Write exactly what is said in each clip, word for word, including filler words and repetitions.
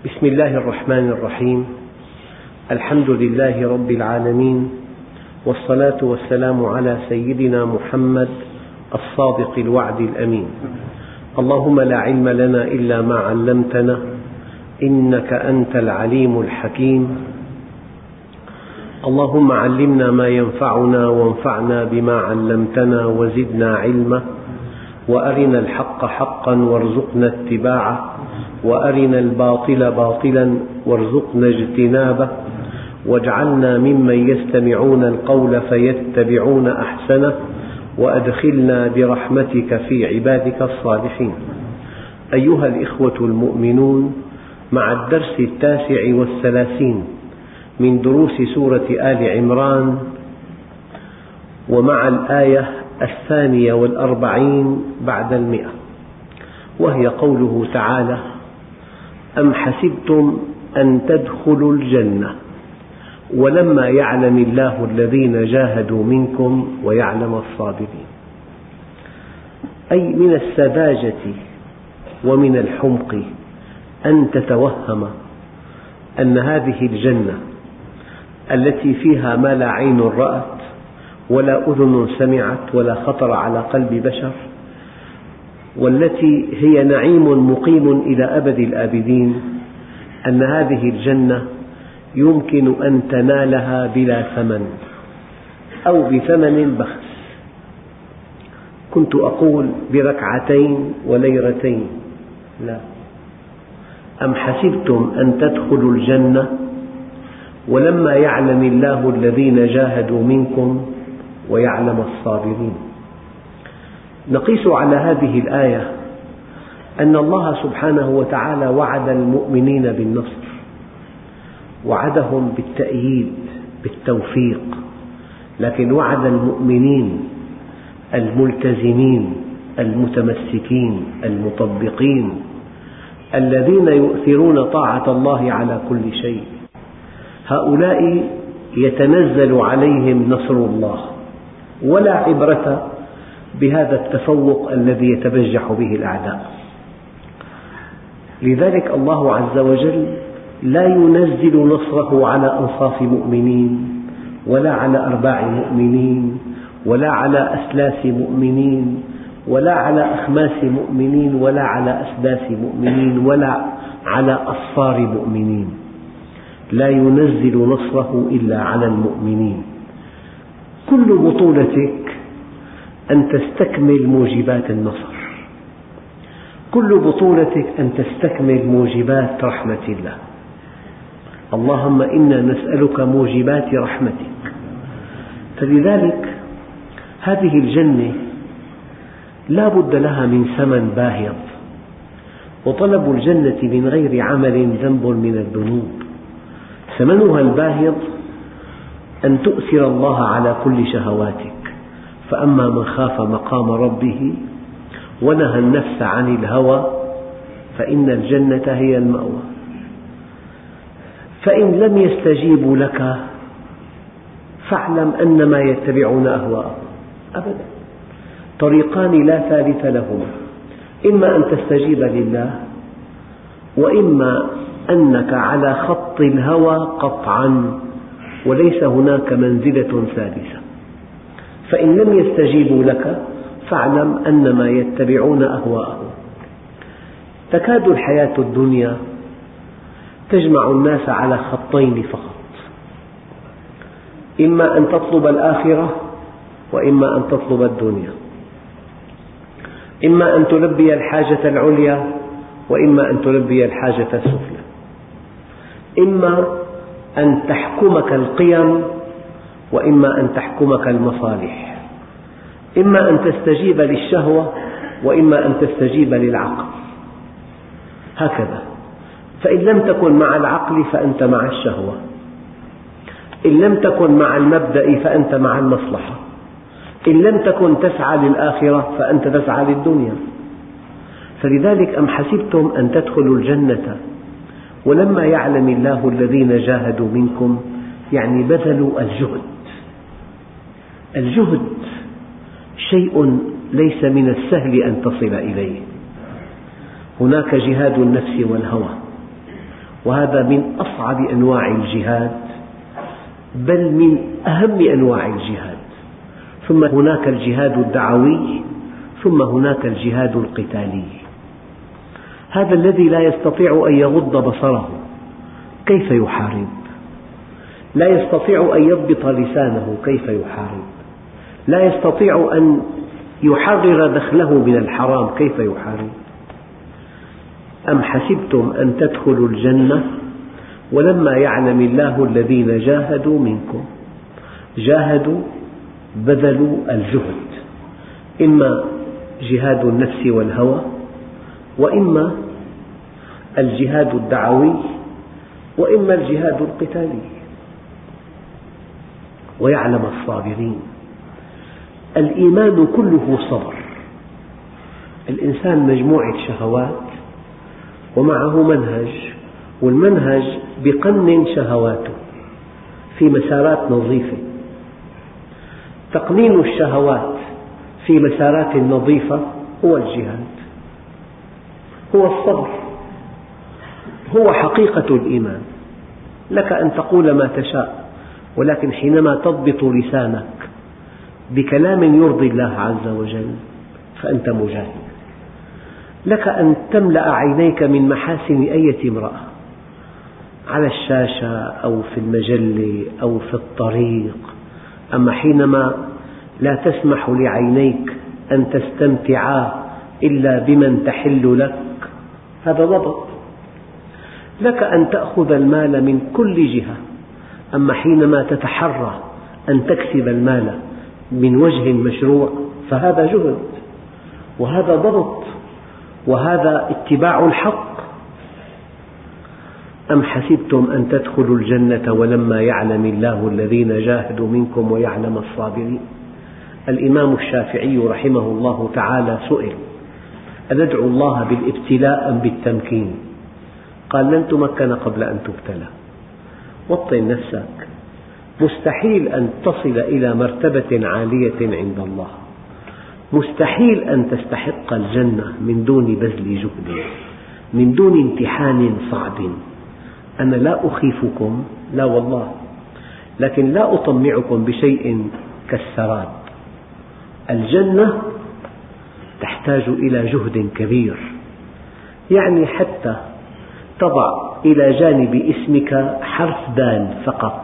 بسم الله الرحمن الرحيم. الحمد لله رب العالمين، والصلاة والسلام على سيدنا محمد الصادق الوعد الأمين. اللهم لا علم لنا إلا ما علمتنا إنك أنت العليم الحكيم. اللهم علمنا ما ينفعنا وانفعنا بما علمتنا وزدنا علما، وأرنا الحق حقا وارزقنا اتباعه، وأرنا الباطل باطلا وارزقنا اجتنابه، واجعلنا ممن يستمعون القول فيتبعون أحسنه، وأدخلنا برحمتك في عبادك الصالحين. أيها الإخوة المؤمنون، مع الدرس التاسع والثلاثين من دروس سورة آل عمران، ومع الآية الثانية والأربعين بعد المئة، وهي قوله تعالى: أم حسبتم أن تدخلوا الجنة ولما يعلم الله الذين جاهدوا منكم ويعلم الصابرين. أي من السذاجة ومن الحمق أن تتوهم أن هذه الجنة التي فيها ما لا عين رأت ولا أذن سمعت ولا خطر على قلب بشر، والتي هي نعيم مقيم إلى أبد الآبدين، أن هذه الجنة يمكن أن تنالها بلا ثمن أو بثمن بخس. كنت أقول بركعتين وليرتين، لا، أم حسبتم أن تدخلوا الجنة ولما يعلم الله الذين جاهدوا منكم ويعلم الصابرين. نقيس على هذه الآية أن الله سبحانه وتعالى وعد المؤمنين بالنصر، وعدهم بالتأييد بالتوفيق، لكن وعد المؤمنين الملتزمين المتمسكين المطبقين الذين يؤثرون طاعة الله على كل شيء، هؤلاء يتنزل عليهم نصر الله، ولا عبرة بهذا التفوق الذي يتبجح به الأعداء. لذلك الله عز وجل لا ينزل نصره على أنصاف مؤمنين، ولا على أرباع مؤمنين، ولا على أسلاس مؤمنين، ولا على أخماس مؤمنين، ولا على أسداس مؤمنين، ولا على أصفار مؤمنين. لا ينزل نصره إلا على المؤمنين. كل بطولتك أن تستكمل موجبات النصر، كل بطولتك أن تستكمل موجبات رحمة الله. اللهم إنا نسألك موجبات رحمتك. فلذلك هذه الجنة لا بد لها من ثمن باهظ، وطلب الجنة من غير عمل ذنب من الذنوب. ثمنها الباهظ أن تؤثر الله على كل شهواتك، فأما من خاف مقام ربه ونهى النفس عن الهوى فإن الجنة هي المأوى. فإن لم يستجيبوا لك فاعلم أنما يتبعون أهواءهم. أبدا، طريقان لا ثالث لهما: إما أن تستجيب لله، وإما أنك على خط الهوى قطعا، وليس هناك منزلة ثالثة. فإن لم يستجيبوا لك فاعلم أنما يتبعون أهواءهم. تكاد الحياة الدنيا تجمع الناس على خطين فقط: إما أن تطلب الآخرة، وإما أن تطلب الدنيا. إما أن تلبي الحاجة العليا، وإما أن تلبي الحاجة السفلى. إما أن تحكمك القيم، وإما أن تحكمك المصالح. إما أن تستجيب للشهوة، وإما أن تستجيب للعقل. هكذا. فإن لم تكن مع العقل فأنت مع الشهوة، إن لم تكن مع المبدأ فأنت مع المصلحة، إن لم تكن تسعى للآخرة فأنت تسعى للدنيا. فلذلك أم حسبتم أن تدخلوا الجنة ولما يعلم الله الذين جاهدوا منكم، يعني بذلوا الجهد. الجهد شيء ليس من السهل أن تصل إليه. هناك جهاد النفس والهوى، وهذا من أصعب أنواع الجهاد، بل من أهم أنواع الجهاد. ثم هناك الجهاد الدعوي، ثم هناك الجهاد القتالي. هذا الذي لا يستطيع أن يغض بصره كيف يحارب؟ لا يستطيع أن يضبط لسانه كيف يحارب؟ لا يستطيع أن يحرر دخله من الحرام كيف يحارب؟ أم حسبتم أن تدخلوا الجنة ولما يعلم الله الذين جاهدوا منكم. جاهدوا بذلوا الجهد، إما جهاد النفس والهوى، وإما الجهاد الدعوي، وإما الجهاد القتالي. ويعلم الصابرين. الإيمان كله صبر. الإنسان مجموعة شهوات ومعه منهج، والمنهج بقنن شهواته في مسارات نظيفة. تقنين الشهوات في مسارات نظيفة هو الجهاد، هو الصبر، هو حقيقة الإيمان. لك أن تقول ما تشاء، ولكن حينما تضبط لسانك بكلام يرضي الله عز وجل فأنت مجاهد. لك أن تملأ عينيك من محاسن أية امرأة على الشاشة أو في المجلة أو في الطريق، أما حينما لا تسمح لعينيك أن تستمتعا إلا بمن تحل لك، هذا ضبط. لك أن تأخذ المال من كل جهة، أما حينما تتحرى أن تكسب المال من وجه مشروع فهذا جهد، وهذا ضبط، وهذا اتباع الحق. أم حسبتم أن تدخلوا الجنة ولما يعلم الله الذين جاهدوا منكم ويعلم الصابرين. الإمام الشافعي رحمه الله تعالى سئل: أندعو الله بالابتلاء أم بالتمكين؟ قال: لن تمكن قبل أن تبتلى. وطن نفسك، مستحيل أن تصل إلى مرتبة عالية عند الله، مستحيل أن تستحق الجنة من دون بذل جهد، من دون امتحان صعب. أنا لا أخيفكم، لا والله، لكن لا أطمعكم بشيء كالسراب. الجنة تحتاج إلى جهد كبير، يعني حتى تضع إلى جانب اسمك حرف دال فقط،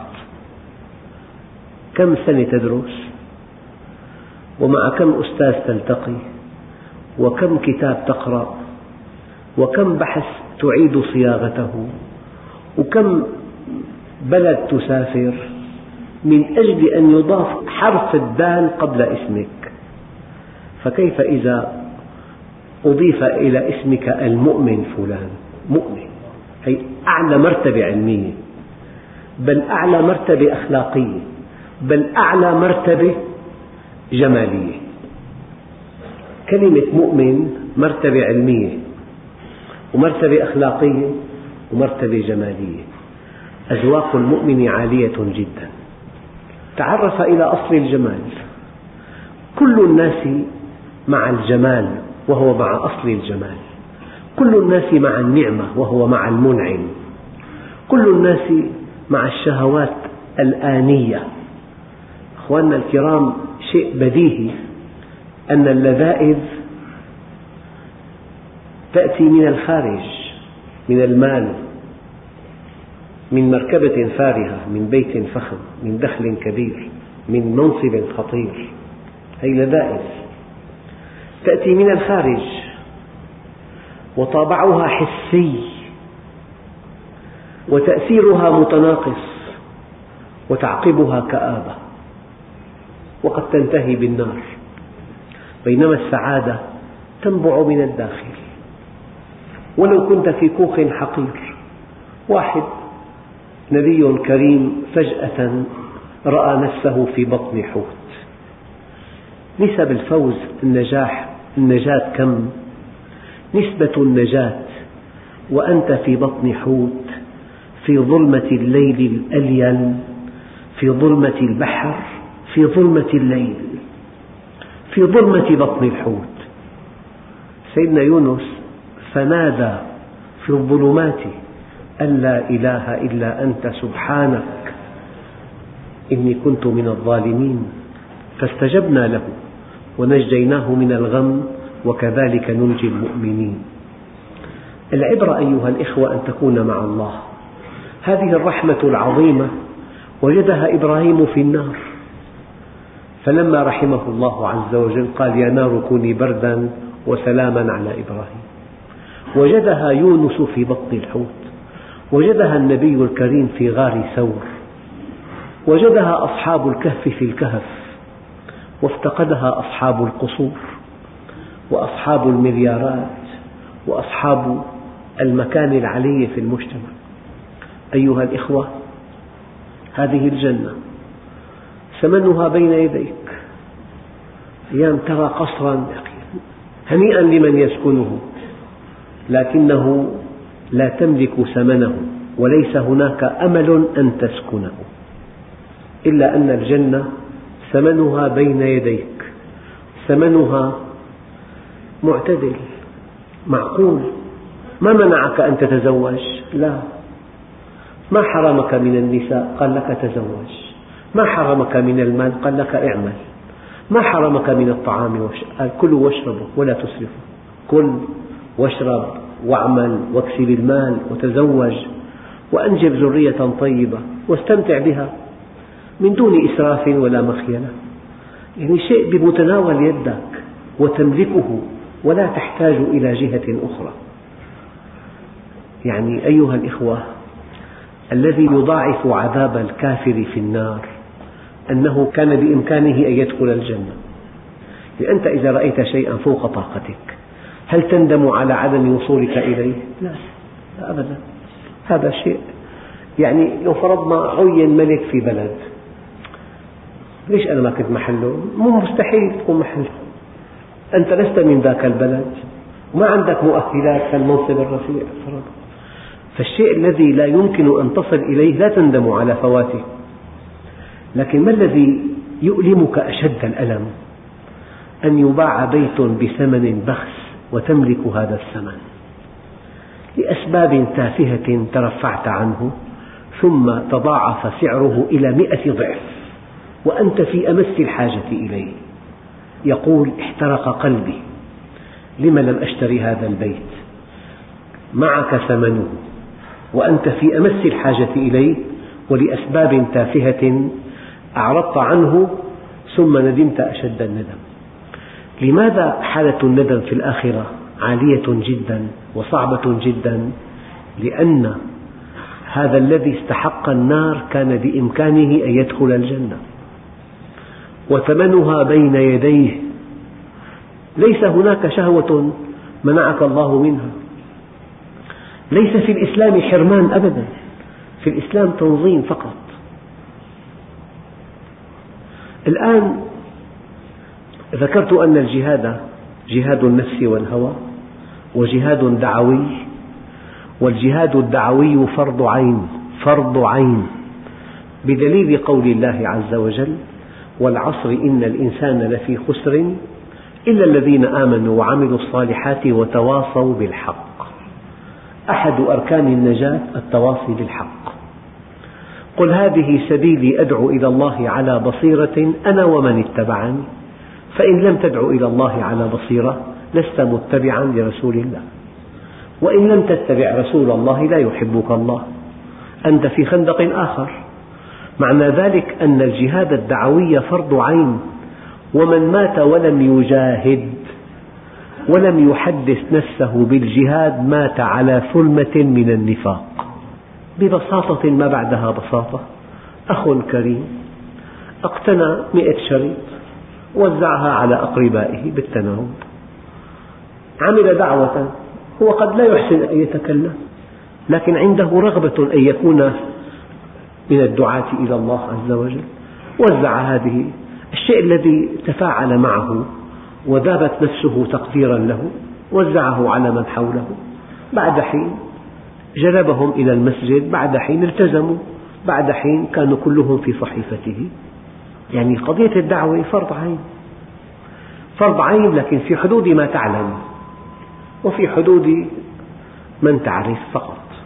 كم سنة تدرس؟ ومع كم أستاذ تلتقي؟ وكم كتاب تقرأ؟ وكم بحث تعيد صياغته؟ وكم بلد تسافر من أجل أن يضاف حرف الدال قبل اسمك؟ فكيف إذا أضيف إلى اسمك المؤمن فلان؟ مؤمن، هي أعلى مرتبة علمية، بل أعلى مرتبة أخلاقية، بل أعلى مرتبة جمالية. كلمة مؤمن مرتبة علمية ومرتبة أخلاقية ومرتبة جمالية. أذواق المؤمن عالية جدا. تعرف إلى أصل الجمال. كل الناس مع الجمال وهو مع أصل الجمال، كل الناس مع النعمة وهو مع المنعم، كل الناس مع الشهوات الآنية. أخواننا الكرام، شيء بديهي أن اللذائذ تأتي من الخارج، من المال، من مركبة فارهة، من بيت فخم، من دخل كبير، من منصب خطير. هي لذائذ تأتي من الخارج، وطابعها حسي، وتأثيرها متناقص، وتعقبها كآبة، وقد تنتهي بالنار. بينما السعادة تنبع من الداخل. ولو كنت في كوخ حقير، واحد نبي كريم فجأة رأى نفسه في بطن حوت، نسب الفوز النجاح النجاة كم؟ نسبة النجاة وأنت في بطن حوت، في ظلمة الليل الأليل، في ظلمة البحر، في ظلمة الليل، في ظلمة بطن الحوت. سيدنا يونس فنادى في الظلمات أن لا إله إلا أنت سبحانك إني كنت من الظالمين، فاستجبنا له ونجيناه من الغم وكذلك ننجي المؤمنين. العبرة أيها الإخوة أن تكون مع الله. هذه الرحمة العظيمة وجدها إبراهيم في النار، فلما رحمه الله عز وجل قال يا نار كوني بردا وسلاما على إبراهيم. وجدها يونس في بطن الحوت، وجدها النبي الكريم في غار ثور، وجدها أصحاب الكهف في الكهف، وافتقدها أصحاب القصور وأصحاب المليارات وأصحاب المكان العلي في المجتمع. أيها الإخوة، هذه الجنة ثمنها بين يديك. أيام ترى قصرا هنيئا لمن يسكنه، لكنه لا تملك ثمنه، وليس هناك أمل أن تسكنه، إلا أن الجنة ثمنها بين يديك، ثمنها معتدل معقول. ما منعك أن تتزوج؟ لا. ما حرمك من النساء؟ قال لك تزوج. ما حرمك من المال؟ قال لك اعمل. ما حرمك من الطعام؟ قال كلوا واشربوا ولا تسرفوا. كل واشرب واعمل واكسب المال وتزوج وأنجب ذرية طيبة واستمتع بها من دون إسراف ولا مخيلة. يعني شيء بمتناول يدك وتملكه ولا تحتاج إلى جهة أخرى. يعني أيها الإخوة، الذي يضاعف عذاب الكافر في النار أنه كان بإمكانه أن يدخل الجنة. أنت إذا رأيت شيئا فوق طاقتك هل تندم على عدم وصولك إليه؟ لا، لا أبدا. هذا شيء، يعني لو فرضنا عين ملك في بلد، ليش أنا ما كنت محله؟ مو مستحيل تكون محله، أنت لست من ذاك البلد وما عندك مؤهلات كالمنصب الرفيع فرضا. فالشيء الذي لا يمكن أن تصل إليه لا تندم على فواته. لكن ما الذي يؤلمك أشد الألم؟ أن يباع بيت بثمن بخس وتملك هذا الثمن لأسباب تافهة ترفعت عنه، ثم تضاعف سعره إلى مئة ضعف وأنت في أمس الحاجة إليه. يقول احترق قلبي، لم لم أشتري هذا البيت؟ معك ثمنه وأنت في أمس الحاجة إليه، ولأسباب تافهة أعرضت عنه ثم ندمت أشد الندم. لماذا حالة الندم في الآخرة عالية جدا وصعبة جدا؟ لأن هذا الذي استحق النار كان بإمكانه أن يدخل الجنة وثمنها بين يديه، ليس هناك شهوة منعك الله منها. ليس في الإسلام حرمان أبدا، في الإسلام تنظيم فقط. الآن ذكرت أن الجهاد جهاد النفس والهوى وجهاد دعوي، والجهاد الدعوي فرض عين، فرض عين بدليل قول الله عز وجل والعصر إن الإنسان لفي خسر إلا الذين آمنوا وعملوا الصالحات وتواصوا بالحق. أحد أركان النجاة التواصي بالحق. قل هذه سبيلي أدعو إلى الله على بصيرة أنا ومن اتبعني، فإن لم تدع إلى الله على بصيرة لست متبعا لرسول الله، وإن لم تتبع رسول الله لا يحبك الله، أنت في خندق آخر. معنى ذلك أن الجهاد الدعوي فرض عين، ومن مات ولم يجاهد ولم يحدث نفسه بالجهاد مات على ثلمة من النفاق. ببساطة ما بعدها بساطة. أخ كريم اقتنى مئة شريط وزعها على أقربائه بالتناوب، عمل دعوة، هو قد لا يحسن أن يتكلم لكن عنده رغبة أن يكون من الدعاة إلى الله عز وجل، وزع هذه الشيء الذي تفاعل معه وذابت نفسه تقديرا له، وزعه على من حوله. بعد حين جلبهم إلى المسجد، بعد حين التزموا، بعد حين كانوا كلهم في صحيفته. يعني قضية الدعوة فرض عين، فرض عين، لكن في حدود ما تعلم وفي حدود من تعرف فقط.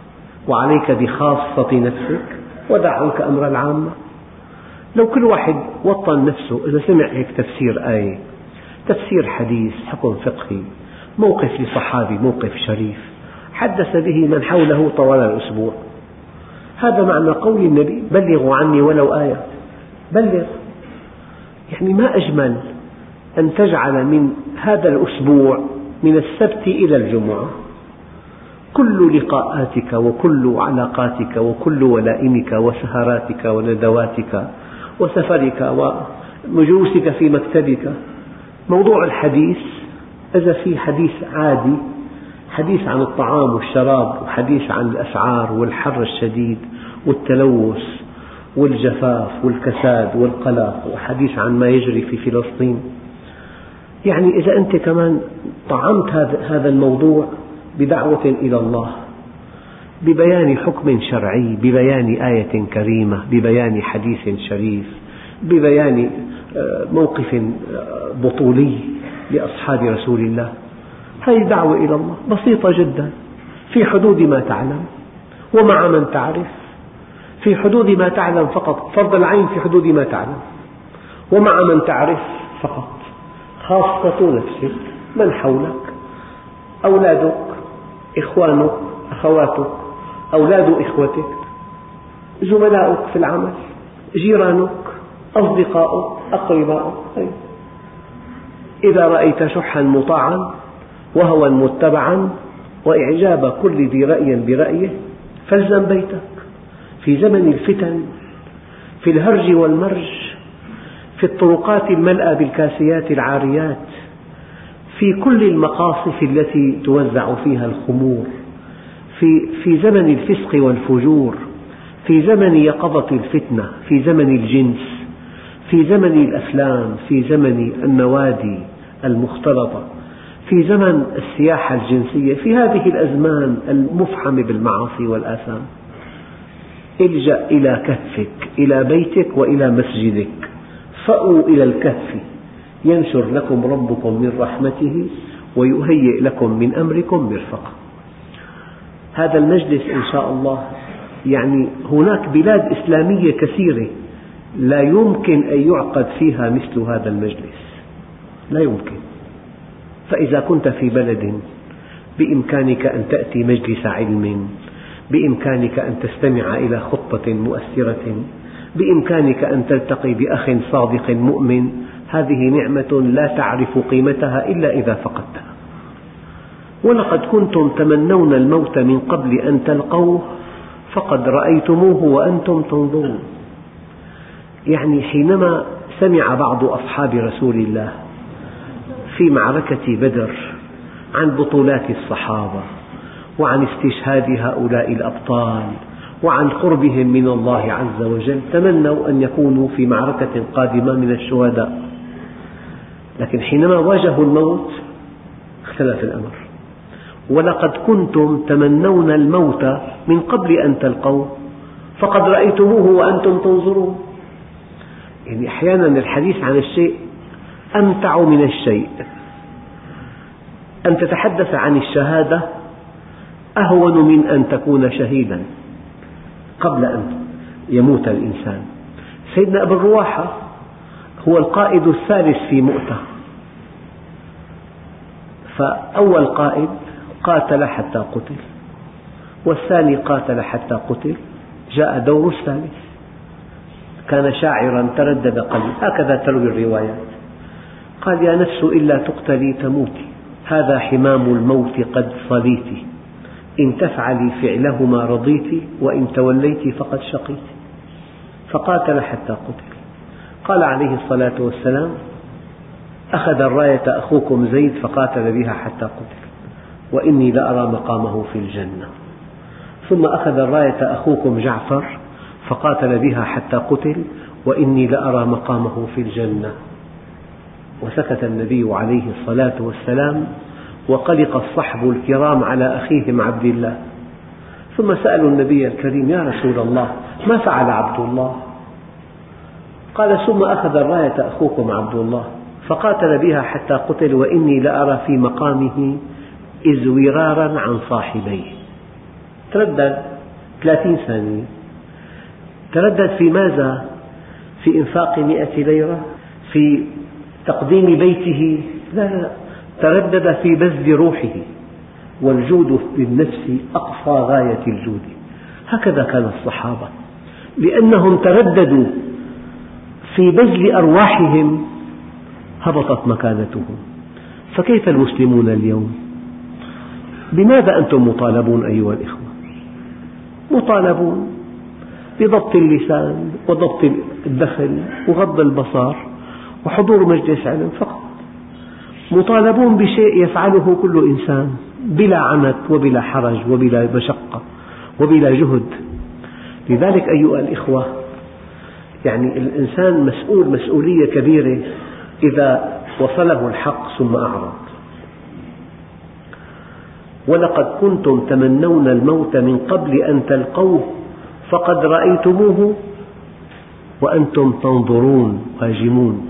وعليك بخاصة نفسك ودع عنك أمر العامة. لو كل واحد وطن نفسه إذا سمع هيك تفسير آية، تفسير حديث، حكم فقهي، موقف لصحابي، موقف شريف، حدث به من حوله طوال الأسبوع، هذا معنى قول النبي: بلغوا عني ولو آية. بلغ، يعني ما أجمل أن تجعل من هذا الأسبوع من السبت إلى الجمعة كل لقاءاتك وكل علاقاتك وكل ولائمك وسهراتك وندواتك وسفرك ومجلوسك في مكتبك موضوع الحديث. إذا في حديث عادي، حديث عن الطعام والشراب، وحديث عن الأسعار والحر الشديد والتلوث والجفاف والكساد والقلق، وحديث عن ما يجري في فلسطين، يعني إذا أنت كمان طعمت هذا الموضوع بدعوة إلى الله، ببيان حكم شرعي، ببيان آية كريمة، ببيان حديث شريف، ببيان موقف بطولي لأصحاب رسول الله، هذه دعوة إلى الله بسيطة جدا، في حدود ما تعلم ومع من تعرف، في حدود ما تعلم فقط، فرض العين في حدود ما تعلم، ومع من تعرف فقط، خاصة نفسك، من حولك، أولادك، إخوانك، أخواتك، أولاد إخوتك، زملاؤك في العمل، جيرانك، أصدقاؤك، أقرباؤك. إذا رأيت شحا مطاعا وهوى متبعا وإعجاب كل ذي رأي برأيه فالزم بيتك. في زمن الفتن، في الهرج والمرج، في الطرقات الملأى بالكاسيات العاريات، في كل المقاصف التي توزع فيها الخمور، في, في زمن الفسق والفجور، في زمن يقظة الفتنة، في زمن الجنس، في زمن الأفلام، في زمن النوادي المختلطة، في زمن السياحة الجنسية، في هذه الأزمان المفحمة بالمعاصي والآثام، الجأ إلى كهفك، إلى بيتك وإلى مسجدك، فأووا إلى الكهف ينشر لكم ربكم من رحمته ويهيئ لكم من أمركم مرفقا. هذا المجلس إن شاء الله، يعني هناك بلاد إسلامية كثيرة لا يمكن أن يعقد فيها مثل هذا المجلس، لا يمكن. فإذا كنت في بلد بإمكانك أن تأتي مجلس علم، بإمكانك أن تستمع إلى خطبة مؤثرة، بإمكانك أن تلتقي بأخ صادق مؤمن، هذه نعمة لا تعرف قيمتها إلا إذا فقدتها. ولقد كنتم تمنون الموت من قبل أن تلقوه فقد رأيتموه وأنتم تنظرون. يعني حينما سمع بعض أصحاب رسول الله في معركة بدر عن بطولات الصحابة وعن استشهاد هؤلاء الأبطال وعن قربهم من الله عز وجل، تمنوا أن يكونوا في معركة قادمة من الشهداء، لكن حينما واجهوا الموت اختلف الأمر. ولقد كنتم تمنون الموت من قبل أن تلقوه فقد رأيتموه وأنتم تنظرون. يعني أحيانا الحديث عن الشيء أمتع من الشيء. أن تتحدث عن الشهادة أهون من أن تكون شهيدا قبل أن يموت الإنسان. سيدنا أبو الرواحة هو القائد الثالث في مؤتة، فأول قائد قاتل حتى قتل، والثاني قاتل حتى قتل، جاء دور الثالث، كان شاعرا تردد قلبي، هكذا تروي الروايات، قال: يا نفس إلا تقتلي تموتي، هذا حمام الموت قد صليت، إن تفعلي فعلهما رضيت، وإن توليت فقد شقيت. فقاتل حتى قتل. قال عليه الصلاة والسلام: أخذ الراية أخوكم زيد فقاتل بها حتى قتل، وإني لأرى مقامه في الجنة. ثم أخذ الراية أخوكم جعفر فقاتل بها حتى قتل، وإني لأرى مقامه في الجنة. وسكت النبي عليه الصلاة والسلام، وقلق الصحب الكرام على أخيهم عبد الله، ثم سألوا النبي الكريم: يا رسول الله، ما فعل عبد الله؟ قال: ثم أخذ الراية أخوكم عبد الله فقاتل بها حتى قتل، وإني لأرى في مقامه إزورارا عن صاحبيه. تردد، ثلاثين ثانية. تردد في ماذا؟ في إنفاق مئة ليرة؟ في تقديم بيته؟ لا لا، تردد في بذل روحه، والجود بالنفس أقصى غاية الجود. هكذا كان الصحابة، لأنهم ترددوا في بذل أرواحهم هبطت مكانتهم. فكيف المسلمون اليوم؟ بماذا أنتم مطالبون أيها الإخوة؟ مطالبون بضبط اللسان وضبط الدخل وغض البصر وحضور مجلس علم فقط. مطالبون بشيء يفعله كل إنسان بلا عنت وبلا حرج وبلا مشقة وبلا جهد. لذلك أيها الإخوة، يعني الإنسان مسؤول مسؤولية كبيرة إذا وصله الحق ثم أعرض. ولقد كنتم تمنون الموت من قبل أن تلقوه فقد رأيتموه وأنتم تنظرون واجمون.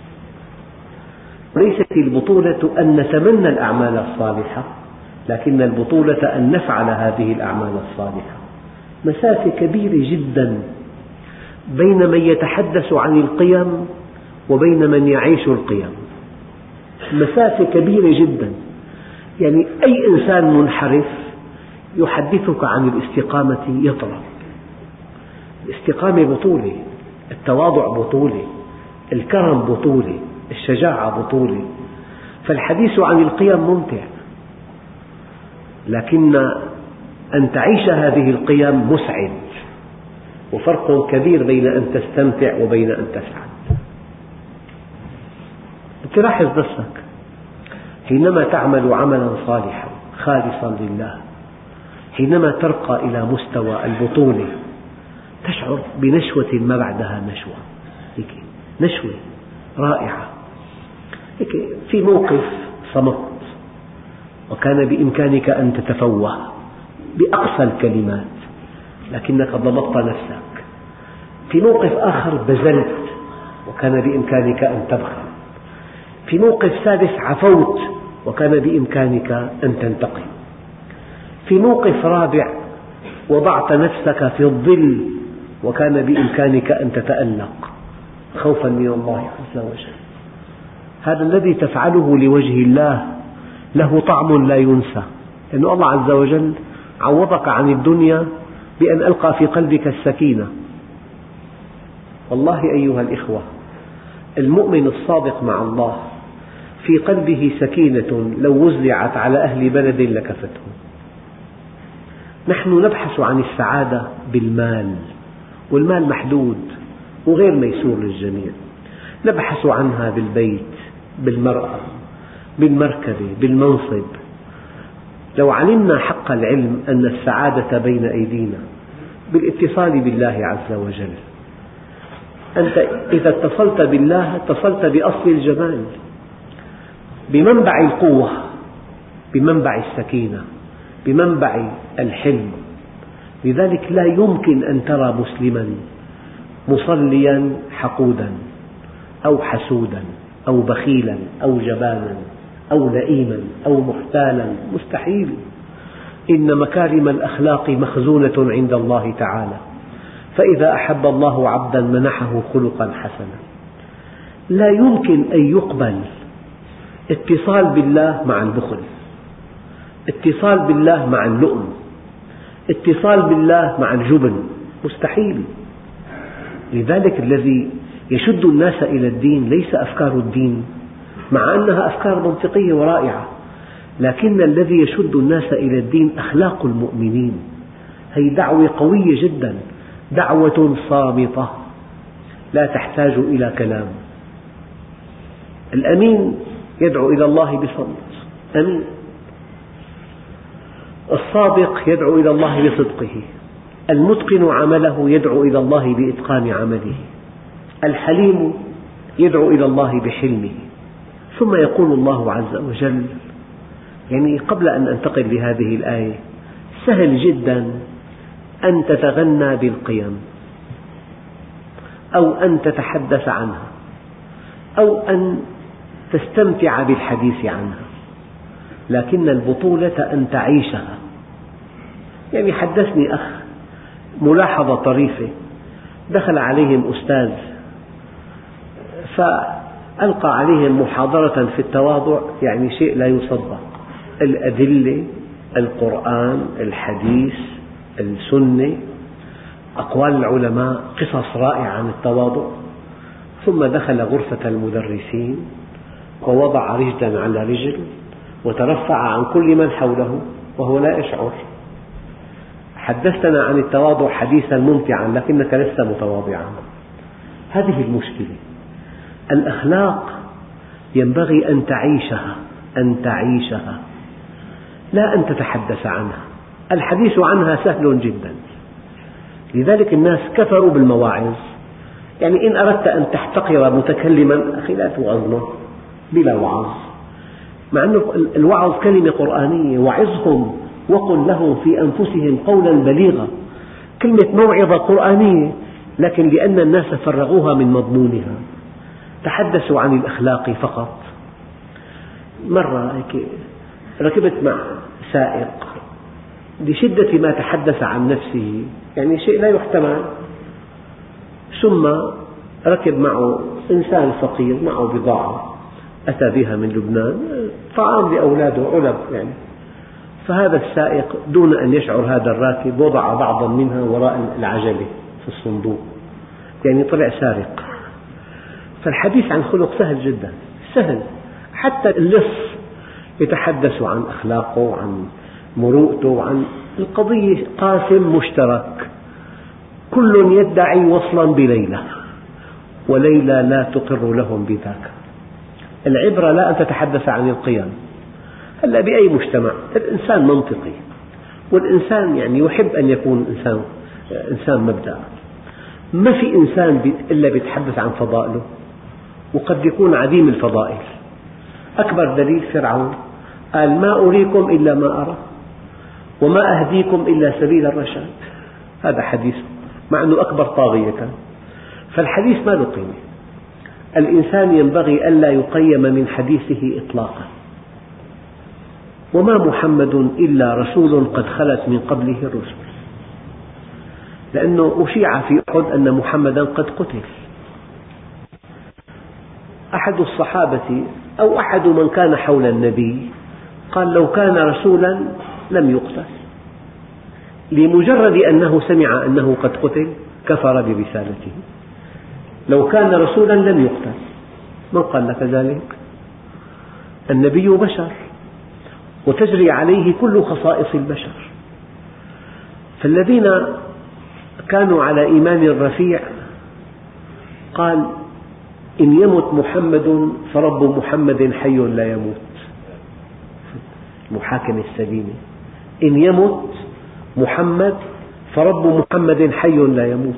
ليست البطولة أن نتمنى الأعمال الصالحة، لكن البطولة أن نفعل هذه الأعمال الصالحة. مسافة كبيرة جدا بين من يتحدث عن القيم وبين من يعيش القيم، مسافة كبيرة جدا. يعني أي إنسان منحرف يحدثك عن الاستقامة يطرح. الاستقامة بطولة، التواضع بطولة، الكرم بطولة، الشجاعة بطولة. فالحديث عن القيم ممتع، لكن أن تعيش هذه القيم مسعد، وفرق كبير بين أن تستمتع وبين أن تسعد. تلاحظ نفسك حينما تعمل عملا صالحا خالصا لله، حينما ترقى إلى مستوى البطولة تشعر بنشوة ما بعدها نشوة، هيك نشوة رائعة. هيك في موقف صمت وكان بإمكانك أن تتفوه بأقصى الكلمات لكنك ضبطت نفسك. في موقف آخر بذلت وكان بإمكانك أن تبخل. في موقف ثالث عفوت وكان بإمكانك أن تنتقم. في موقف رابع وضعت نفسك في الظل وكان بإمكانك أن تتألق خوفا من الله عز وجل. هذا الذي تفعله لوجه الله له طعم لا ينسى، لأن الله عز وجل عوضك عن الدنيا بأن ألقى في قلبك السكينة. والله أيها الإخوة، المؤمن الصادق مع الله في قلبه سكينة لو وزعت على أهل بلد لكفتهم. نحن نبحث عن السعادة بالمال، والمال محدود وغير ميسور للجميع. نبحث عنها بالبيت، بالمرأة، بالمركبة، بالمنصب. لو علمنا حق العلم أن السعادة بين أيدينا بالاتصال بالله عز وجل. أنت إذا اتصلت بالله اتصلت بأصل الجمال، بمنبع القوة، بمنبع السكينة، بمنبع الحلم. لذلك لا يمكن أن ترى مسلما مصليا حقودا أو حسودا أو بخيلا أو جبانا أو لئيما أو محتالا، مستحيل. إن مكارم الأخلاق مخزونة عند الله تعالى، فإذا أحب الله عبدا منحه خلقا حسنا. لا يمكن أن يقبل اتصال بالله مع البخل، اتصال بالله مع اللؤم، اتصال بالله مع الجبن، مستحيل. لذلك الذي يشد الناس إلى الدين ليس أفكار الدين، مع أنها أفكار منطقية ورائعة، لكن الذي يشد الناس إلى الدين أخلاق المؤمنين. هي دعوة قوية جدا، دعوة صامتة لا تحتاج إلى كلام. الأمين يدعو إلى الله بصمت، أمين. الصادق يدعو إلى الله بصدقه، المتقن عمله يدعو إلى الله بإتقان عمله، الحليم يدعو إلى الله بحلمه. ثم يقول الله عز وجل، يعني قبل أن أنتقل لهذه الآية، سهل جدا أن تتغنى بالقيم أو أن تتحدث عنها أو أن تستمتع بالحديث عنها، لكن البطولة أن تعيشها. يعني حدثني أخ ملاحظة طريفة، دخل عليهم أستاذ فألقى عليهم محاضرة في التواضع، يعني شيء لا يصدق، الأدلة، القرآن، الحديث، السنة، أقوال العلماء، قصص رائعة عن التواضع. ثم دخل غرفة المدرسين ووضع رجلا على رجل وترفع عن كل من حوله وهو لا يشعر. حدثتنا عن التواضع حديثا ممتعا لكنك لست متواضعا. هذه المشكلة. الأخلاق ينبغي أن تعيشها، أن تعيشها لا أن تتحدث عنها. الحديث عنها سهل جدا، لذلك الناس كفروا بالمواعظ. يعني إن أردت أن تحتقر متكلما أخي لا توعظنا بلا وعظ، مع أن الوعظ كلمة قرآنية، وعظهم وقل لهم في أنفسهم قولا بليغا، كلمة موعظة قرآنية، لكن لأن الناس فرغوها من مضمونها تحدثوا عن الأخلاق فقط. مرة هيك ركبت مع سائق لشدة ما تحدث عن نفسه، يعني شيء لا يحتمل، ثم ركب معه إنسان فقير معه بضاعة أتى بها من لبنان، طعام لأولاده علب يعني. فهذا السائق دون أن يشعر هذا الراكب وضع بعضا منها وراء العجلة في الصندوق، يعني طلع سارق. فالحديث عن خلق سهل جدا، سهل، حتى اللص يتحدث عن أخلاقه وعن مروءته وعن القضية قاسم مشترك، كل يدعي وصلا بليلى وليلى لا تقر لهم بذاك. العبرة لا أن تتحدث عن القيم. هلا بأي مجتمع الإنسان منطقي، والإنسان يعني يحب أن يكون إنسان إنسان مبدأ. ما في إنسان إلا يتحدث عن فضائله، وقد يكون عديم الفضائل. أكبر دليل فرعون قال ما أريكم إلا ما أرى وما أهديكم إلا سبيل الرشاد، هذا حديث مع أنه أكبر طاغية كان. فالحديث ما له قيمة. الإنسان ينبغي ألا يقيم من حديثه إطلاقا. وما محمد إلا رسول قد خلت من قبله الرسل، لأنه أشيع في أحد أن محمدا قد قتل. أحد الصحابة أو أحد من كان حول النبي قال لو كان رسولا لم يقتل، لمجرد أنه سمع أنه قد قتل كفر برسالته. لو كان رسولا لم يقتل. من قال لك ذلك؟ النبي بشر وتجري عليه كل خصائص البشر. فالذين كانوا على إيمان رفيع قال إن يمت محمد فرب محمد حي لا يموت، المحاكمة السليمة، إن يمت محمد فرب محمد حي لا يموت.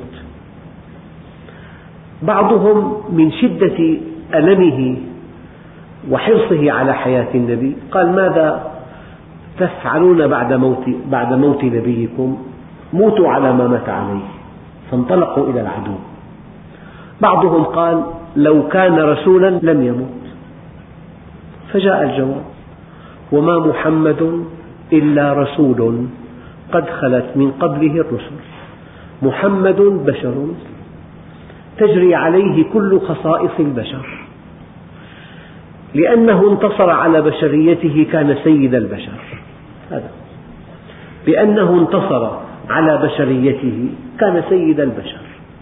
بعضهم من شدة ألمه وحرصه على حياة النبي قال ماذا تفعلون بعد موت, بعد موت نبيكم؟ موتوا على ما مات عليه. فانطلقوا إلى العدو. بعضهم قال لو كان رسولا لم يمت. فجاء الجواب وما محمد إلا رسول قد خلت من قبله الرسل، محمد بشر تجري عليه كل خصائص البشر. لأنه انتصر على بشريته كان سيد البشر، هذا بأنه انتصر على بشريته كان سيد البشر.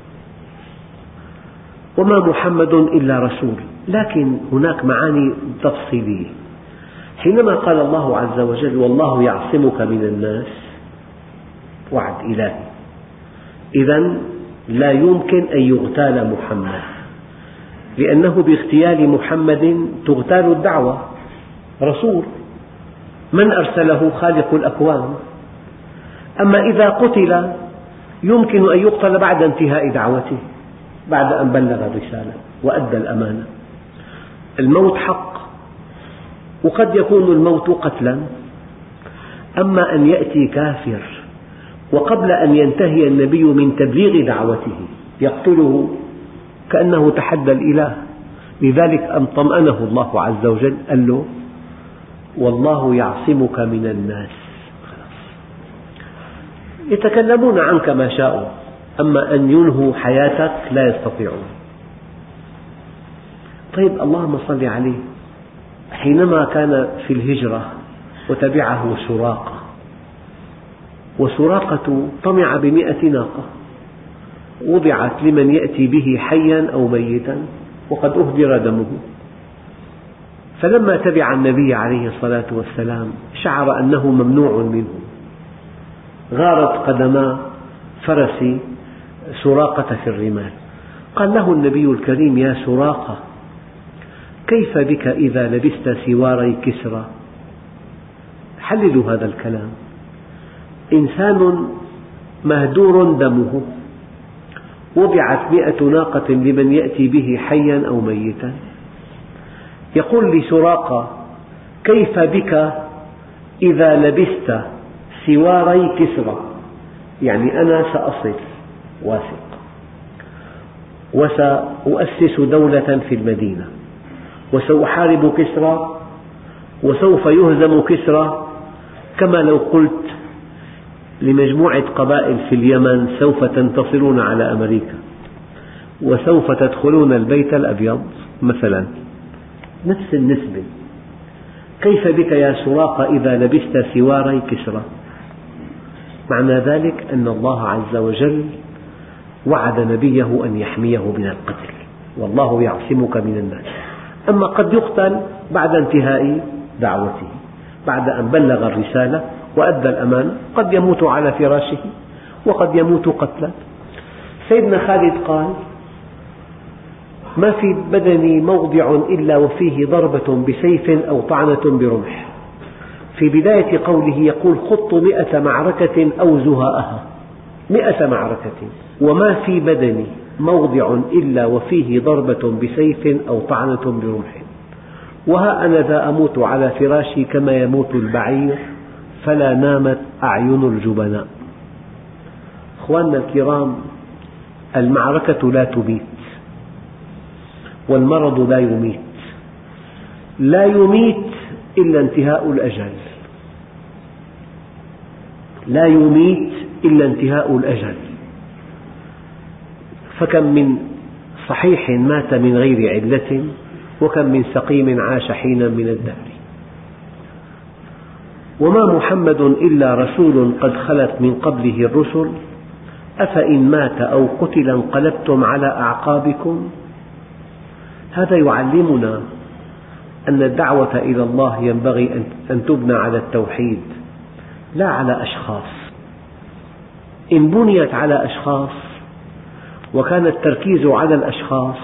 وما محمد إلا رسول. لكن هناك معاني تفصيلية. حينما قال الله عز وجل والله يعصمك من الناس، وعد إلهي، إذن لا يمكن أن يغتال محمد، لأنه باغتيال محمد تغتال الدعوة. رسول من أرسله خالق الأكوان. أما إذا قتل يمكن أن يقتل بعد انتهاء دعوته، بعد أن بلغ الرسالة وأدى الأمانة. الموت حق، وقد يكون الموت قتلا. أما أن يأتي كافر وقبل أن ينتهي النبي من تبليغ دعوته يقتله كأنه تحدى الإله. لذلك أن طمأنه الله عز وجل قال له والله يعصمك من الناس. يتكلمون عنك ما شاءوا، أما أن ينهوا حياتك لا يستطيعون. طيب اللهم صل عليه، حينما كان في الهجرة وتبعه سراقة، وسراقة طمع بمئة ناقة وضعت لمن يأتي به حيا أو ميتا وقد أهدر دمه، فلما تبع النبي عليه الصلاة والسلام شعر أنه ممنوع منه، غارت قدما فرس سراقة في الرمال. قال له النبي الكريم: يا سراقة، كيف بك إذا لبست سواري كسرى؟ حللوا هذا الكلام. إنسان مهدور دمه وضعت مئة ناقة لمن يأتي به حيا أو ميتا، يقول لسراقة: كيف بك إذا لبست سواري كسرى؟ يعني أنا سأصل واثق وسأؤسس دولة في المدينة وسأحارب كسرى وسوف يهزم كسرى، كما لو قلت لمجموعة قبائل في اليمن: سوف تنتصرون على أمريكا وسوف تدخلون البيت الأبيض مثلا، نفس النسبة. كيف بك يا سراقة إذا لبست سواري كسرى؟ معنى ذلك أن الله عز وجل وعد نبيه أن يحميه من القتل، والله يعصمك من الناس. أما قد يقتل بعد انتهاء دعوته، بعد أن بلغ الرسالة وأدى الأمانة، قد يموت على فراشه وقد يموت قتلا. سيدنا خالد قال: ما في بدني موضع إلا وفيه ضربة بسيف أو طعنة برمح. في بداية قوله يقول: خضت مئة معركة أو زهاءها، مئة معركة، وما في بدني موضع إلا وفيه ضربة بسيف أو طعنة برمح، وها أنا ذا أموت على فراشي كما يموت البعير، فلا نامت أعين الجبناء. أخواننا الكرام، المعركة لا تميت، والمرض لا يميت، لا يميت إلا انتهاء الأجل، لا يميت إلا انتهاء الأجل. فكم من صحيح مات من غير علة، وكم من سقيم عاش حينا من الدهر. وما محمد إلا رسول قد خلت من قبله الرسل، أفإن مات أو قتل انقلبتم على أعقابكم. هذا يعلمنا أن الدعوة إلى الله ينبغي أن تبنى على التوحيد لا على أشخاص. إن بنيت على أشخاص وكان التركيز على الأشخاص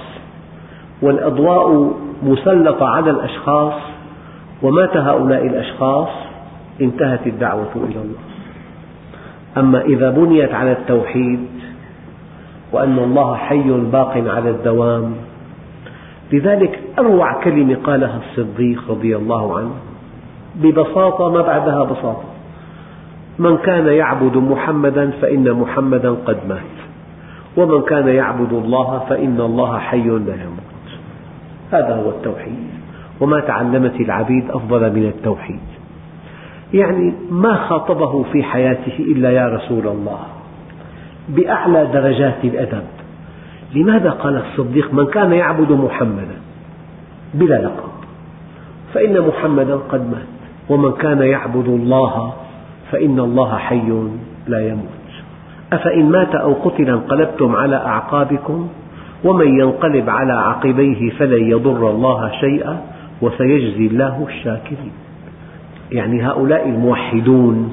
والأضواء مسلطة على الأشخاص ومات هؤلاء الأشخاص، انتهت الدعوة إلى الله. أما إذا بنيت على التوحيد وأن الله حي باق على الدوام، لذلك أروع كلمة قالها الصديق رضي الله عنه ببساطة ما بعدها بساطة: من كان يعبد محمدا فإن محمدا قد مات، ومن كان يعبد الله فإن الله حي لا يموت. هذا هو التوحيد، وما تعلمت العبيد أفضل من التوحيد. يعني ما خاطبه في حياته إلا يا رسول الله بأعلى درجات الأدب. لماذا قال الصديق من كان يعبد محمدا بلا لقب، فإن محمدا قد مات، ومن كان يعبد الله فإن الله حي لا يموت. أفإن مات أو قتل انقلبتم على أعقابكم، ومن ينقلب على عقبيه فلن يضر الله شيئا وسيجزي الله الشاكرين. يعني هؤلاء الموحدون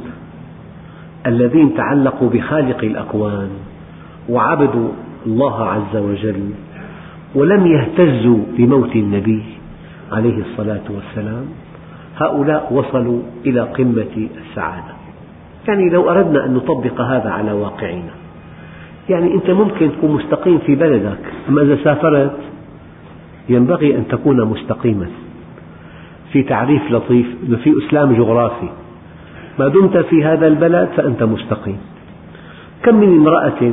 الذين تعلقوا بخالق الأكوان وعبدوا الله عز وجل ولم يهتزوا بموت النبي عليه الصلاة والسلام، هؤلاء وصلوا إلى قمة السعادة. يعني لو أردنا أن نطبق هذا على واقعنا، يعني أنت ممكن تكون مستقيم في بلدك، أما إذا سافرت ينبغي أن تكون مستقيما. في تعريف لطيف أنه في إسلام جغرافي، ما دمت في هذا البلد فأنت مستقيم. كم من امرأة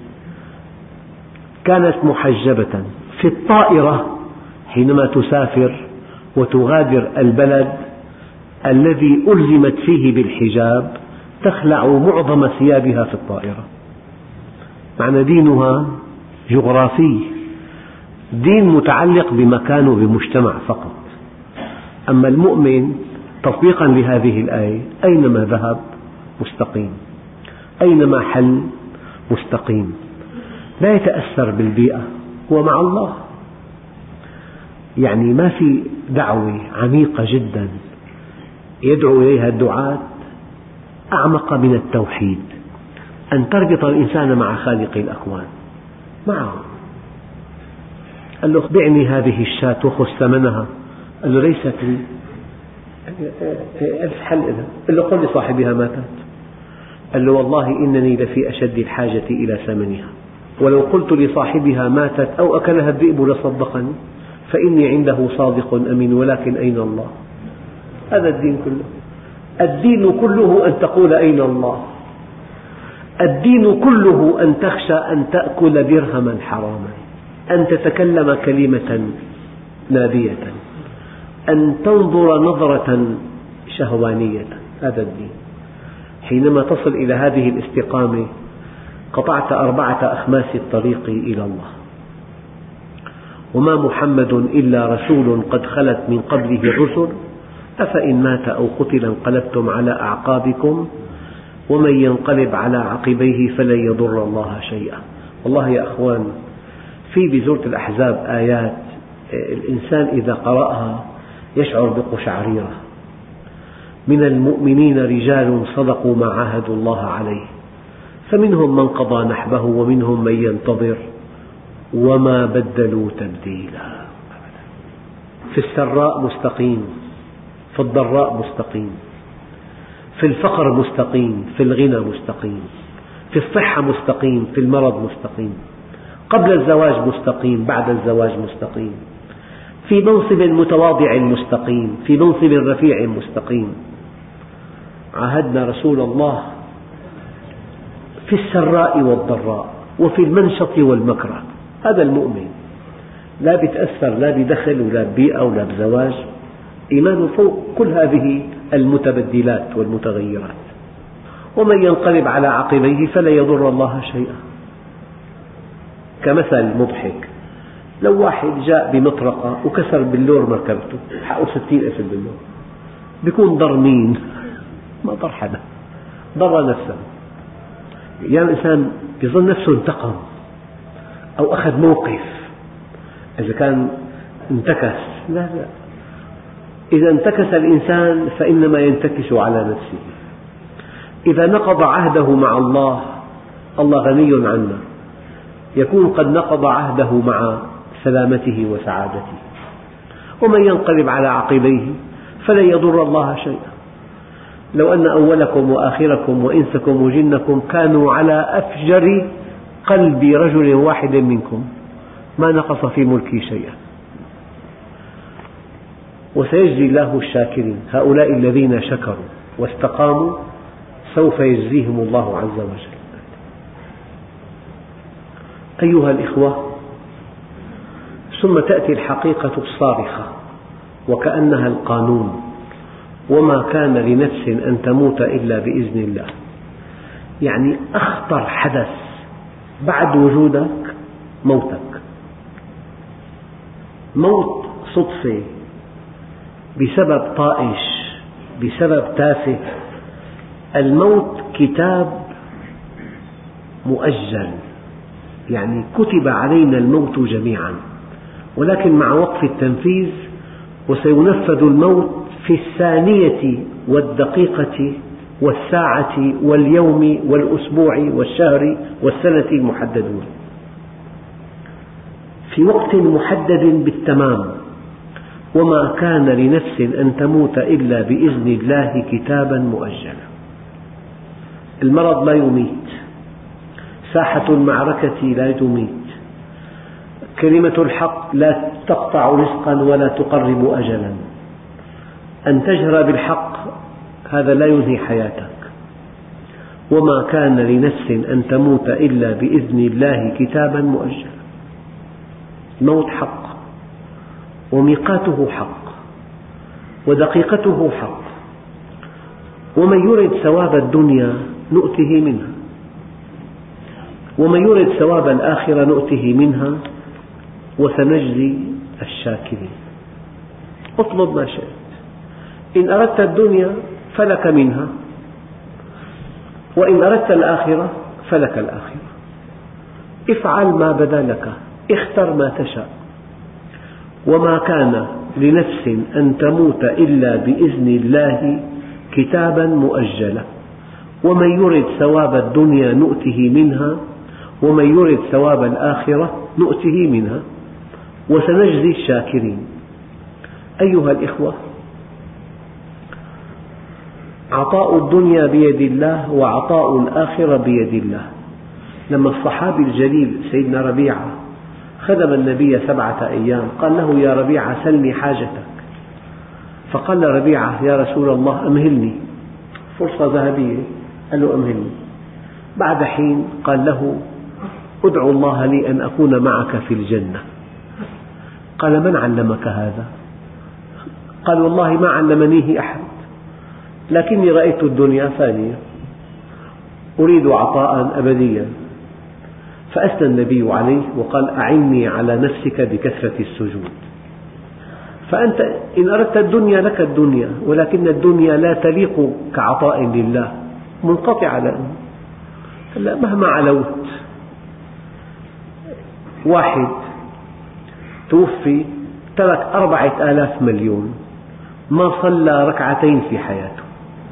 كانت محجبة في الطائرة حينما تسافر وتغادر البلد الذي ألزمت فيه بالحجاب، تخلع معظم ثيابها في الطائرة. معنى دينها جغرافي، دين متعلق بمكان وبمجتمع فقط. أما المؤمن تطبيقا لهذه الآية أينما ذهب مستقيم، أينما حل مستقيم، لا يتأثر بالبيئة، هو مع الله. يعني ما في دعوة عميقة جدا يدعو إليها الدعاة أعمق من التوحيد، أن تربط الإنسان مع خالق الأكوان معه. قال له بعني هذه الشاة وخذ ثمنها، قال له ليست لي، ألف حل إذا. قال له قل لصاحبها ماتت، قال له والله إنني لفي أشد الحاجة إلى ثمنها، ولو قلت لصاحبها ماتت أو أكلها الذئب لصدقني، فإني عنده صادق أمين، ولكن أين الله؟ هذا الدين كله. الدين كله أن تقول أين الله. الدين كله أن تخشى أن تأكل درهما حراما، أن تتكلم كلمة نابية، أن تنظر نظرة شهوانية. هذا الدين. حينما تصل إلى هذه الاستقامة قطعت أربعة أخماس الطريق إلى الله. وما محمد إلا رسول قد خلت من قبله الرسل أفإن مات أو قتل انقلبتم على أعقابكم ومن ينقلب على عقبيه فلن يضر الله شيئا. والله يا أخوان، في بسورة الأحزاب آيات الإنسان إذا قرأها يشعر بقشعريرة. من المؤمنين رجال صدقوا ما عاهدوا الله عليه فمنهم من قضى نحبه ومنهم من ينتظر وما بدلوا تبديلا. في السراء مستقيم، في الضراء مستقيم، في الفقر مستقيم، في الغنى مستقيم، في الصحة مستقيم، في المرض مستقيم، قبل الزواج مستقيم، بعد الزواج مستقيم، في منصب متواضع مستقيم، في منصب رفيع مستقيم. عاهدنا رسول الله في السراء والضراء وفي المنشط والمكره. هذا المؤمن لا بيتأثر لا بدخل ولا ببيئة ولا بزواج، إيمانه فوق كل هذه المتبدلات والمتغيرات. ومن ينقلب على عقبيه فلا يضر الله شيئا. كمثل مضحك، لو واحد جاء بمطرقة وكسر بلور مركبته حقه ستين ألف بلور، بيكون ضر مين؟ ما ضر حدا، ضر نفسه. يعني الإنسان يظن نفسه انتقم أو أخذ موقف إذا كان انتكس. لا لا، إذا انتكس الإنسان فإنما ينتكس على نفسه. إذا نقض عهده مع الله، الله غني عنا، يكون قد نقض عهده مع سلامته وسعادته. ومن ينقلب على عقبيه فلن يضر الله شيئا. لو أن أولكم وآخركم وإنسكم وجنكم كانوا على أفجر قلب رجل واحد منكم ما نقص في ملكي شيئا. وسيجزي الله الشاكرين، هؤلاء الذين شكروا واستقاموا سوف يجزيهم الله عز وجل. أيها الإخوة، ثم تأتي الحقيقة الصارخة وكأنها القانون: وما كان لنفس أن تموت إلا بإذن الله. يعني أخطر حدث بعد وجودك موتك. موت صدفة بسبب طائش، بسبب تافه. الموت كتاب مؤجل، يعني كتب علينا الموت جميعا، ولكن مع وقف التنفيذ وسينفذ الموت في الثانية والدقيقة والساعة واليوم والأسبوع والشهر والسنة المحددون، في وقت محدد بالتمام. وما كان لنفس أن تموت إلا بإذن الله كتابا مؤجلا. المرض لا يميت، ساحة المعركة لا تميت، كلمة الحق لا تقطع رزقا ولا تقرب أجلا. أن تجهر بالحق هذا لا ينهي حياتك. وما كان لنفس أن تموت إلا بإذن الله كتابا مؤجلا. الموت حق، وميقاته حق، ودقيقته حق، ومن يرد ثواب الدنيا نؤته منها، ومن يرد ثواب الآخرة نؤته منها وسنجزي الشاكرين. اطلب ما شئت، إن أردت الدنيا فلك منها، وإن أردت الآخرة فلك الآخرة. افعل ما بدا لك، اختر ما تشاء. وما كان لنفس أن تموت إلا بإذن الله كتابا مؤجلا، ومن يرد ثواب الدنيا نؤته منها ومن يرد ثواب الآخرة نؤته منها وسنجزي الشاكرين. أيها الإخوة، عطاء الدنيا بيد الله وعطاء الآخرة بيد الله. لما الصحابي الجليل سيدنا ربيعة خدم النبي سبعة أيام قال له: يا ربيعة سلني حاجتك. فقال ربيعة: يا رسول الله أمهلني، فرصة ذهبية. قال له: أمهلني. بعد حين قال له: ادعو الله لي أن أكون معك في الجنة. قال: من علمك هذا؟ قال: والله ما علمنيه أحد، لكني رأيت الدنيا فانية، أريد عطاء أبديا. فأثنى النبي عليه وقال: أعني على نفسك بكثرة السجود. فأنت إن أردت الدنيا لك الدنيا، ولكن الدنيا لا تليق كعطاء لله، منقطعة لأنه هلا مهما علوت. واحد توفي ترك أربعة آلاف مليون، ما صلى ركعتين في حياته.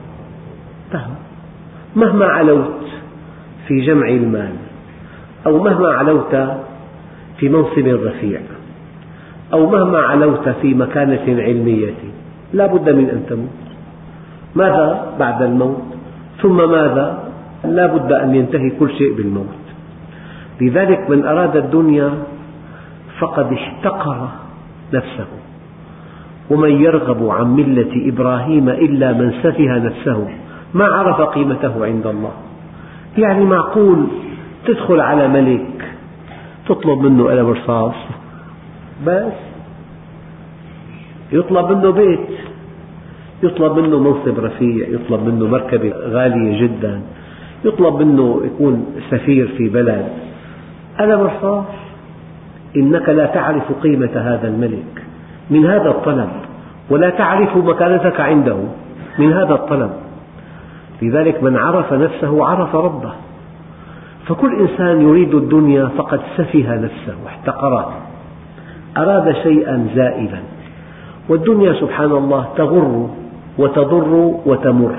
مهما علوت في جمع المال، أو مهما علوت في منصب رفيع، أو مهما علوت في مكانة علمية، لا بد من أن تموت. ماذا بعد الموت؟ ثم ماذا؟ لا بد أن ينتهي كل شيء بالموت. لذلك من أراد الدنيا فقد احتقر نفسه. ومن يرغب عن ملة إبراهيم إلا من سفه نفسه ما عرف قيمته عند الله. يعني معقول تدخل على ملك تطلب منه قلم رصاص بس، يطلب منه بيت، يطلب منه منصب رفيع، يطلب منه مركبة غالية جدا، يطلب منه يكون سفير في بلد، قلم رصاص؟ إنك لا تعرف قيمة هذا الملك من هذا الطلب، ولا تعرف مكانتك عنده من هذا الطلب. لذلك من عرف نفسه عرف ربه. فكل إنسان يريد الدنيا فقد سفه نفسه واحتقرها، أراد شيئا زائلا. والدنيا سبحان الله تغر وتضر وتمر.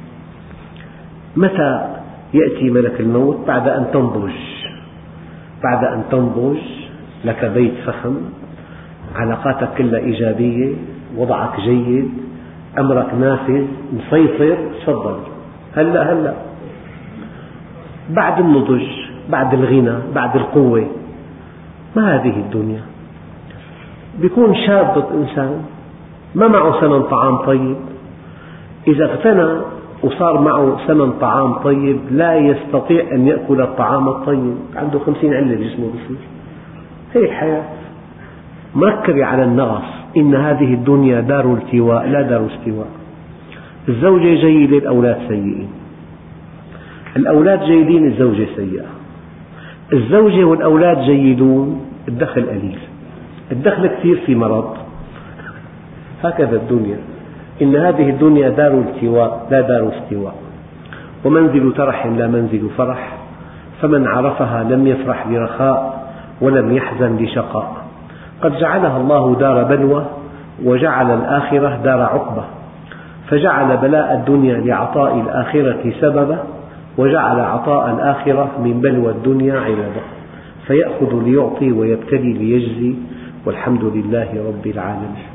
متى يأتي ملك الموت؟ بعد أن تنضج، بعد أن تنضج لك بيت فخم، علاقاتك كلها إيجابية، وضعك جيد، أمرك نافذ، مسيطر، تفضل هلأ هلأ. بعد النضج، بعد الغنى، بعد القوة، ما هذه الدنيا. بيكون شاب إنسان ما معه ثمن طعام طيب، إذا اغتنى وصار معه ثمن طعام طيب لا يستطيع أن يأكل الطعام الطيب، عنده خمسين علة بجسمه بصير. هي الحياة مركبة على النغص. إن هذه الدنيا دار التواء لا دار استواء. الزوجة جيدة، الأولاد سيئين، الأولاد جيدين، الزوجة سيئة، الزوجة والأولاد جيدون، الدخل قليل، الدخل كثير في مرض. هكذا الدنيا. إن هذه الدنيا دار التواء لا دار استواء، ومنزل ترح لا منزل فرح، فمن عرفها لم يفرح برخاء ولم يحزن لشقاء. قد جعلها الله دار بلوى وجعل الآخرة دار عقبة، فجعل بلاء الدنيا لعطاء الآخرة سببا، وجعل عطاء الآخرة من بلوى الدنيا عوضا، فيأخذ ليعطي ويبتلي ليجزي، والحمد لله رب العالمين.